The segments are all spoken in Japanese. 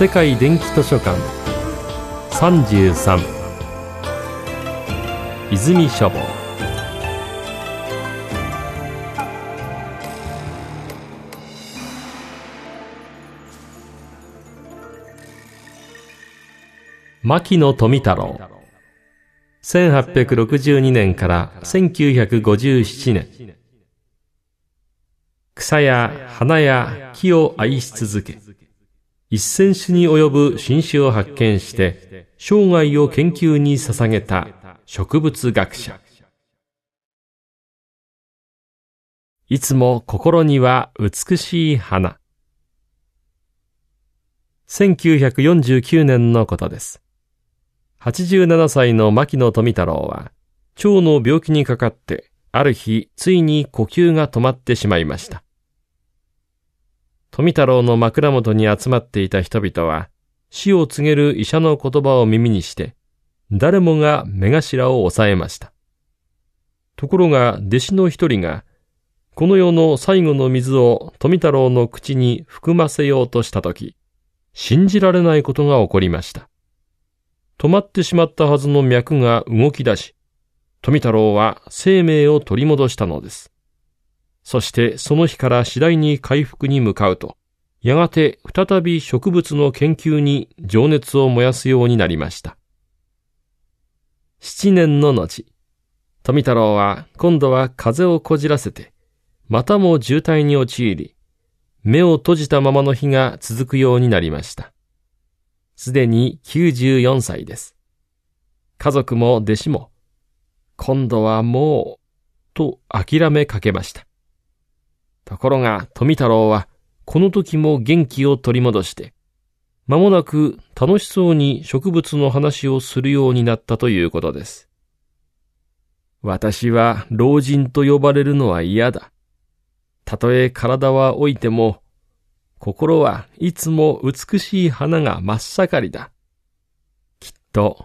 世界電気図書館33泉書房。牧野富太郎、1862年から1957年。草や花や木を愛し続け、1000種に及ぶ新種を発見して生涯を研究に捧げた植物学者。いつも心には美しい花。1949年のことです。87歳の牧野富太郎は腸の病気にかかってある日ついに呼吸が止まってしまいました。富太郎の枕元に集まっていた人々は死を告げる医者の言葉を耳にして誰もが目頭を押さえました。ところが弟子の一人がこの世の最後の水を富太郎の口に含ませようとしたとき、信じられないことが起こりました。止まってしまったはずの脈が動き出し、富太郎は生命を取り戻したのです。そしてその日から次第に回復に向かうと、やがて再び植物の研究に情熱を燃やすようになりました。7年の後、富太郎は今度は風邪をこじらせて、またも渋滞に陥り、目を閉じたままの日が続くようになりました。すでに94歳です。家族も弟子も、今度はもう、と諦めかけました。ところが富太郎は、この時も元気を取り戻して、間もなく楽しそうに植物の話をするようになったということです。私は老人と呼ばれるのは嫌だ。たとえ体は老いても、心はいつも美しい花が真っ盛りだ。きっと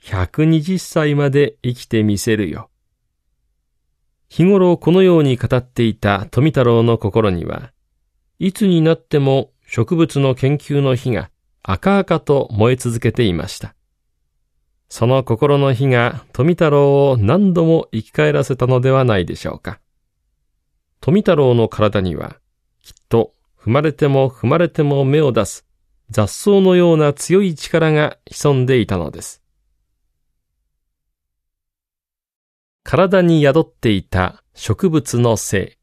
120歳まで生きてみせるよ。日頃このように語っていた富太郎の心には、いつになっても植物の研究の火が赤々と燃え続けていました。その心の火が富太郎を何度も生き返らせたのではないでしょうか。富太郎の体には、きっと踏まれても踏まれても芽を出す雑草のような強い力が潜んでいたのです。体に宿っていた植物の性。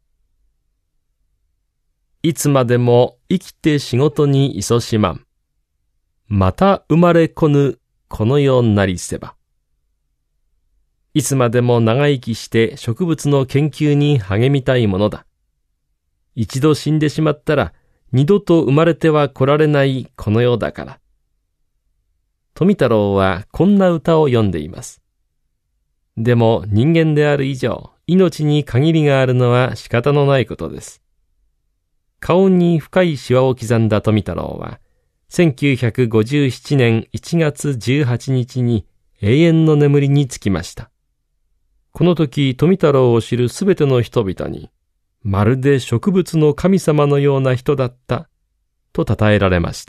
いつまでも生きて仕事に勤しまん。また生まれこぬこの世なりせば。いつまでも長生きして植物の研究に励みたいものだ。一度死んでしまったら二度と生まれては来られないこの世だから。富太郎はこんな歌を詠んでいます。でも人間である以上、命に限りがあるのは仕方のないことです。顔に深いシワを刻んだ富太郎は、1957年1月18日に永遠の眠りにつきました。この時、富太郎を知るすべての人々に、まるで植物の神様のような人だったと称えられました。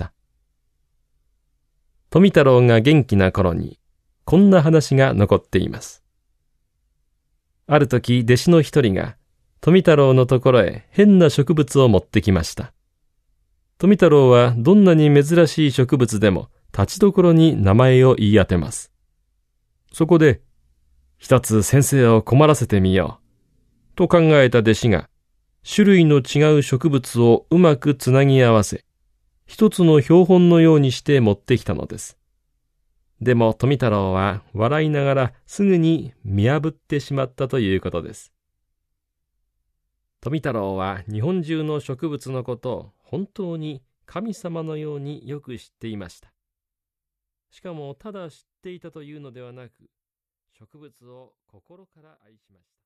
富太郎が元気な頃にこんな話が残っています。ある時弟子の一人が富太郎のところへ変な植物を持ってきました。富太郎はどんなに珍しい植物でも立ちどころに名前を言い当てます。そこで一つ先生を困らせてみようと考えた弟子が種類の違う植物をうまくつなぎ合わせ、一つの標本のようにして持ってきたのです。でも富太郎は笑いながらすぐに見破ってしまったということです。富太郎は日本中の植物のことを本当に神様のようによく知っていました。しかもただ知っていたというのではなく、植物を心から愛しました。